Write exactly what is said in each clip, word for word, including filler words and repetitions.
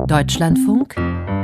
Deutschlandfunk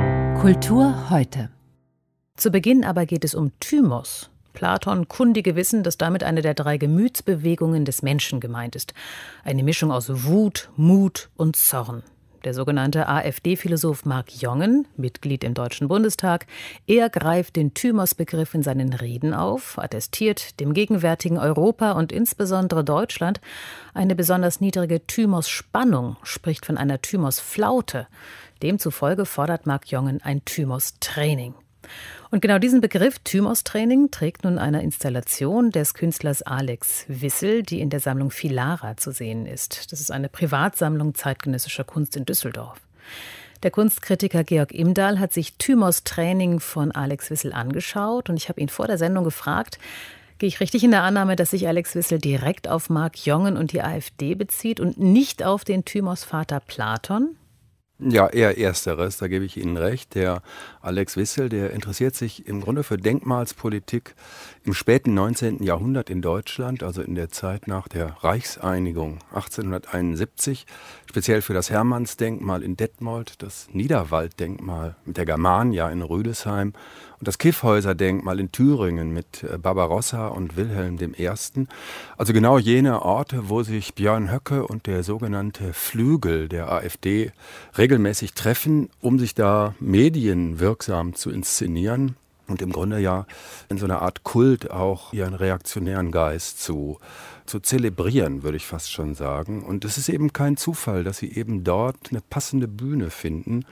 Kultur heute. Zu Beginn aber geht es um Thymos. Platon-Kundige wissen, dass damit eine der drei Gemütsbewegungen des Menschen gemeint ist. Eine Mischung aus Wut, Mut und Zorn. Der sogenannte AfD-Philosoph Marc Jongen, Mitglied im Deutschen Bundestag, er greift den Thymos-Begriff in seinen Reden auf, attestiert dem gegenwärtigen Europa und insbesondere Deutschland eine besonders niedrige Thymos-Spannung, spricht von einer Thymos-Flaute. Demzufolge fordert Marc Jongen ein Thymos-Training. Und genau diesen Begriff Thymos-Training trägt nun eine Installation des Künstlers Alex Wissel, die in der Sammlung Filara zu sehen ist. Das ist eine Privatsammlung zeitgenössischer Kunst in Düsseldorf. Der Kunstkritiker Georg Imdahl hat sich Thymos-Training von Alex Wissel angeschaut und ich habe ihn vor der Sendung gefragt, gehe ich richtig in der Annahme, dass sich Alex Wissel direkt auf Marc Jongen und die AfD bezieht und nicht auf den Thymos-Vater Platon? Ja, eher Ersteres, da gebe ich Ihnen recht. Der Alex Wissel, der interessiert sich im Grunde für Denkmalspolitik im späten neunzehnten Jahrhundert in Deutschland, also in der Zeit nach der Reichseinigung achtzehnhunderteinundsiebzig, speziell für das Hermannsdenkmal in Detmold, das Niederwalddenkmal mit der Germania in Rüdesheim und das Kyffhäuser-Denkmal in Thüringen mit Barbarossa und Wilhelm I. Also genau jene Orte, wo sich Björn Höcke und der sogenannte Flügel der AfD regelmäßig treffen, um sich da medienwirksam zu inszenieren und im Grunde ja in so einer Art Kult auch ihren reaktionären Geist zu, zu zelebrieren, würde ich fast schon sagen. Und es ist eben kein Zufall, dass sie eben dort eine passende Bühne finden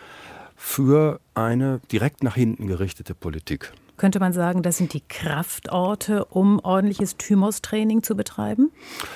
für eine direkt nach hinten gerichtete Politik. Könnte man sagen, das sind die Kraftorte, um ordentliches Thymos-Training zu betreiben?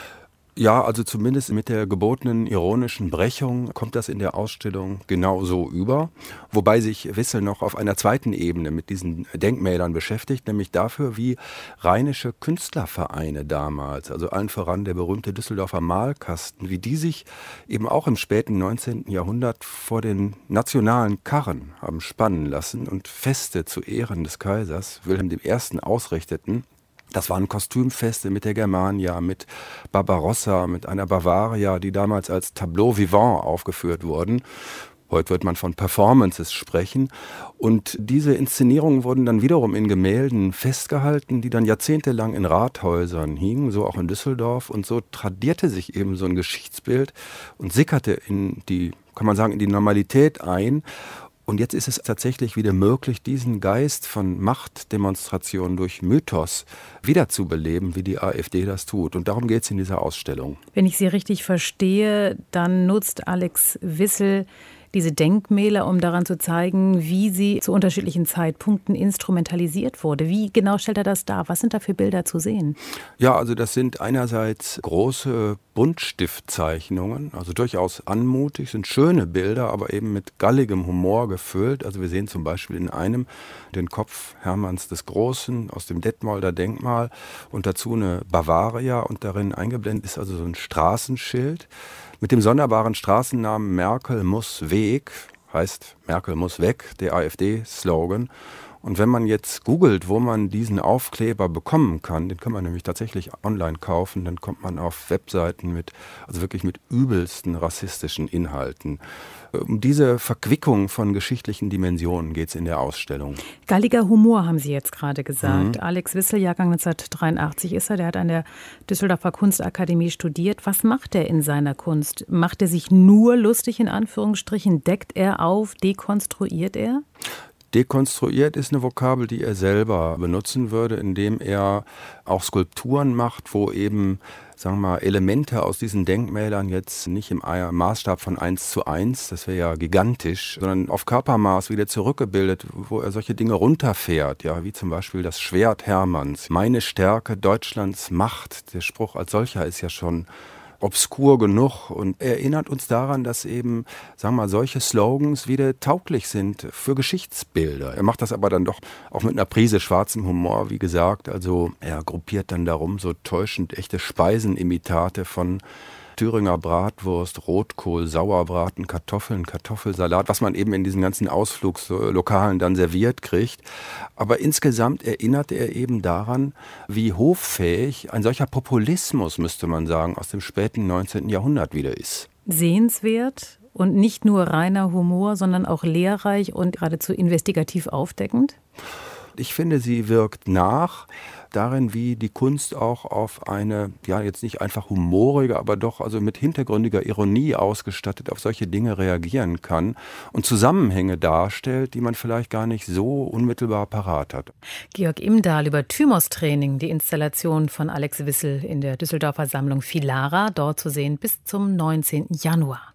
Ja, also zumindest mit der gebotenen ironischen Brechung kommt das in der Ausstellung genau so über. Wobei sich Wissel noch auf einer zweiten Ebene mit diesen Denkmälern beschäftigt, nämlich dafür, wie rheinische Künstlervereine damals, also allen voran der berühmte Düsseldorfer Malkasten, wie die sich eben auch im späten neunzehnten Jahrhundert vor den nationalen Karren haben spannen lassen und Feste zu Ehren des Kaisers Wilhelm I. ausrichteten. Das waren Kostümfeste mit der Germania, mit Barbarossa, mit einer Bavaria, die damals als Tableau vivant aufgeführt wurden. Heute wird man von Performances sprechen. Und diese Inszenierungen wurden dann wiederum in Gemälden festgehalten, die dann jahrzehntelang in Rathäusern hingen, so auch in Düsseldorf. Und so tradierte sich eben so ein Geschichtsbild und sickerte in die, kann man sagen, in die Normalität ein. Und jetzt ist es tatsächlich wieder möglich, diesen Geist von Machtdemonstrationen durch Mythos wiederzubeleben, wie die AfD das tut. Und darum geht es in dieser Ausstellung. Wenn ich Sie richtig verstehe, dann nutzt Alex Wissel diese Denkmäler, um daran zu zeigen, wie sie zu unterschiedlichen Zeitpunkten instrumentalisiert wurde. Wie genau stellt er das dar? Was sind da für Bilder zu sehen? Ja, also das sind einerseits große Buntstiftzeichnungen, also durchaus anmutig, sind schöne Bilder, aber eben mit galligem Humor gefüllt. Also wir sehen zum Beispiel in einem den Kopf Hermanns des Großen aus dem Detmolder Denkmal und dazu eine Bavaria und darin eingeblendet ist also so ein Straßenschild mit dem sonderbaren Straßennamen Merkel muss weg, heißt Merkel muss weg, der AfD-Slogan. Und wenn man jetzt googelt, wo man diesen Aufkleber bekommen kann, den kann man nämlich tatsächlich online kaufen, dann kommt man auf Webseiten mit, also wirklich mit übelsten rassistischen Inhalten. Um diese Verquickung von geschichtlichen Dimensionen geht es in der Ausstellung. Galliger Humor haben Sie jetzt gerade gesagt. Mhm. Alex Wissel, Jahrgang neunzehnhundertdreiundachtzig ist er, der hat an der Düsseldorfer Kunstakademie studiert. Was macht er in seiner Kunst? Macht er sich nur lustig in Anführungsstrichen? Deckt er auf? Dekonstruiert er? Dekonstruiert ist eine Vokabel, die er selber benutzen würde, indem er auch Skulpturen macht, wo eben, sagen wir mal, Elemente aus diesen Denkmälern jetzt nicht im Maßstab von eins zu eins, das wäre ja gigantisch, sondern auf Körpermaß wieder zurückgebildet, wo er solche Dinge runterfährt, ja, wie zum Beispiel das Schwert Hermanns. Meine Stärke, Deutschlands Macht. Der Spruch als solcher ist ja schon obskur genug und erinnert uns daran, dass eben, sagen wir mal, solche Slogans wieder tauglich sind für Geschichtsbilder. Er macht das aber dann doch auch mit einer Prise schwarzem Humor, wie gesagt. Also er gruppiert dann darum so täuschend echte Speisenimitate von Thüringer Bratwurst, Rotkohl, Sauerbraten, Kartoffeln, Kartoffelsalat, was man eben in diesen ganzen Ausflugslokalen dann serviert kriegt. Aber insgesamt erinnert er eben daran, wie hoffähig ein solcher Populismus, müsste man sagen, aus dem späten neunzehnten Jahrhundert wieder ist. Sehenswert Und nicht nur reiner Humor, sondern auch lehrreich und geradezu investigativ aufdeckend? Ich finde, sie wirkt nach darin, wie die Kunst auch auf eine, ja jetzt nicht einfach humorige, aber doch also mit hintergründiger Ironie ausgestattet auf solche Dinge reagieren kann und Zusammenhänge darstellt, die man vielleicht gar nicht so unmittelbar parat hat. Georg Imdahl über Thymos-Training, die Installation von Alex Wissel in der Düsseldorfer Sammlung Filara, dort zu sehen bis zum neunzehnten Januar.